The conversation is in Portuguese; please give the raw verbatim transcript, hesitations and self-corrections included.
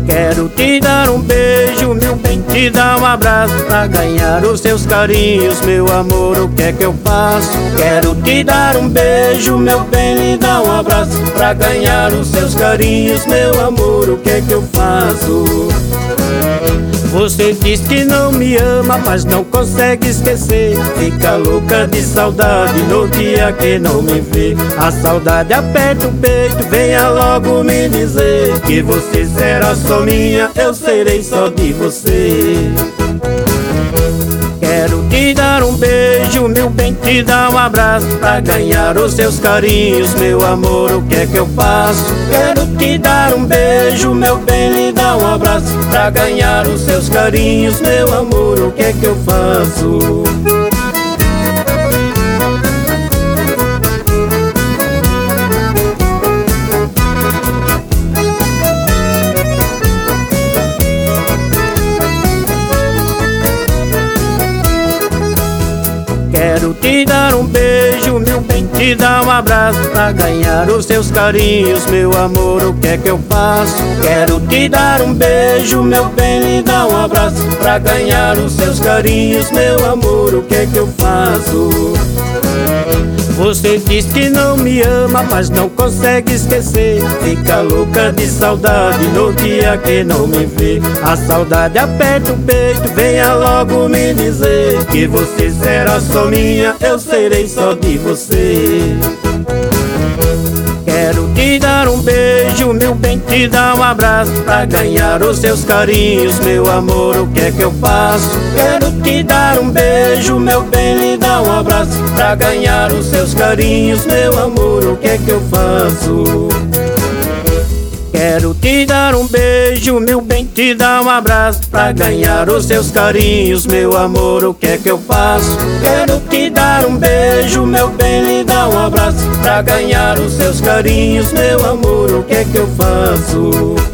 Quero te dar um beijo, meu bem, te dar um abraço, pra ganhar os seus carinhos, meu amor, o que é que eu faço? Quero te dar um beijo, meu bem, lhe dar um abraço, pra ganhar os seus carinhos, meu amor, o que é que eu faço? Você diz que não me ama, mas não consegue esquecer. Fica louca de saudade no dia que não me vê. A saudade aperta o peito, venha logo me dizer que você será só minha, eu serei só de você. Quero te dar um beijo, meu bem, te dar um abraço, pra ganhar os seus carinhos, meu amor, o que é que eu faço? Quero te dar um beijo, meu bem, lhe dar um abraço, pra ganhar os seus carinhos, meu amor, o que é que eu faço? Quero te dar um beijo, meu bem, te dar um abraço, pra ganhar os seus carinhos, meu amor, o que é que eu faço? Quero te dar um beijo, meu bem, lhe dar um abraço, pra ganhar os seus carinhos, meu amor, o que é que eu faço? Você diz que não me ama, mas não consegue esquecer. Fica louca de saudade no dia que não me vê. A saudade aperta o peito, venha logo me dizer que você será só minha, eu serei só de você. Quero te dar um beijo, meu bem, te dar um abraço, pra ganhar os seus carinhos, meu amor, o que é que eu faço? Quero te dar um beijo, meu bem, lhe dar um abraço, pra ganhar os seus carinhos, meu amor, o que é que eu faço? Quero te dar um beijo, meu bem, te dar um abraço, pra ganhar os seus carinhos, meu amor, o que é que eu faço? Quero te dar um beijo, meu bem, lhe dar um abraço, pra ganhar os seus carinhos, meu amor, o que é que eu faço?